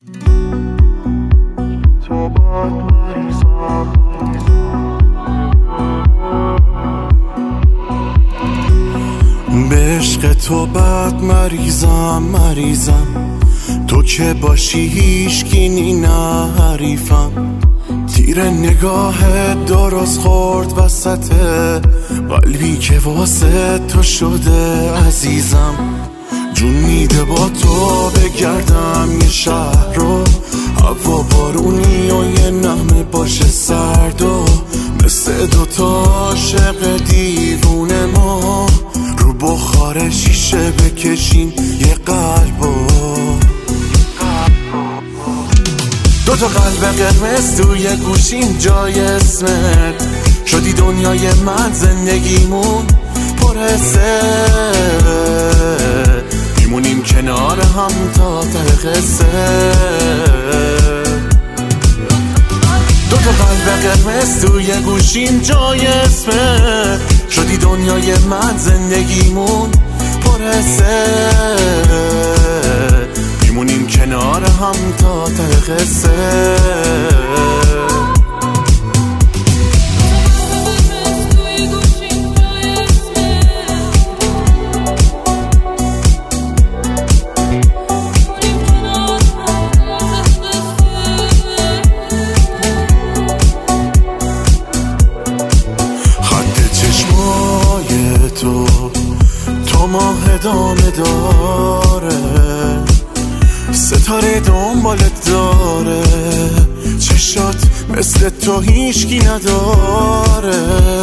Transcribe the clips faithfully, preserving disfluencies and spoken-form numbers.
تو باد مریضم به عشق تو بد مریضم مریضم تو که باشی هیچکی نی نه حریفم تیر نگاه درست خورد وسط قلبی که واسه تو شده عزیزم جون میده با تو بگردم یه شهر رو هوا بارونی و یه نغمه باشه سرد و مثل دوتا عاشق دیوونه ما رو بخار شیشه بکشیم یه قلبو دوتا قلب قرمز توی گوشیم جای اسمت شدی دنیای من زندگیمون پر حسه میمونیم کنار هم تا ته قصه دوتا قلب قرمز توی گوشیم جای اسمت شدی دنیای من زندگیمون پر حسه میمونیم کنار هم تا ته قصه خط چشمای تو تو ماه ادامه داره ستاره دنبالت داره چشات مثل تو هیچکی نداره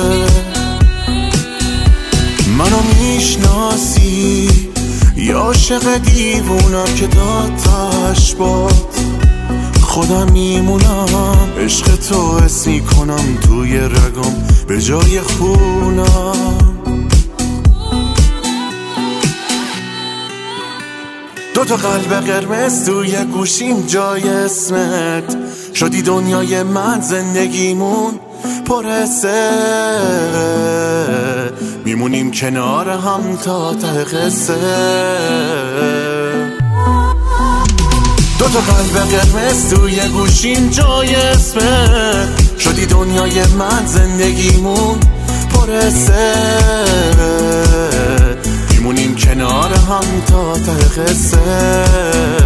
منو میشناسی یا عاشق دیوونم که داد تاش باد خودم میمونم عشق تو حس میکنم توی رگم به جای خونم دوتا قلب قرمز توی گوشیم جای اسمت شدی دنیای من زندگیمون پر حسه میمونیم کنار هم تا ته قصه دوتا قلب قرمز توی گوشیم جای اسمت شدی دنیای من زندگیمون پر حسه میمونیم کنار هم تا ته قصه